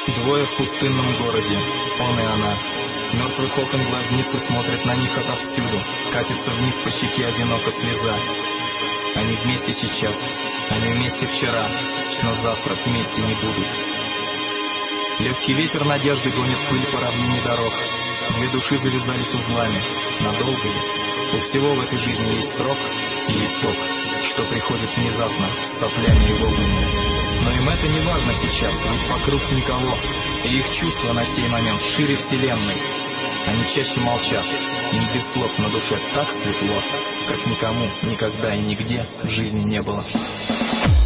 Двое в пустынном городе, он и она. Мертвых окон глазницы смотрят на них отовсюду. Катится вниз по щеке одиноко слеза. Они вместе сейчас, они вместе вчера, но завтра вместе не будут. Легкий ветер надежды гонит пыль по равнине дорог. Две души завязались узлами. Надолго ли? У всего в этой жизни есть срок и итог, что приходит внезапно, с соплями и волнами. Но им это не важно сейчас, ведь вокруг никого, и их чувства на сей момент шире вселенной. Они чаще молчат, им без слов на душе так светло, как никому никогда и нигде в жизни не было.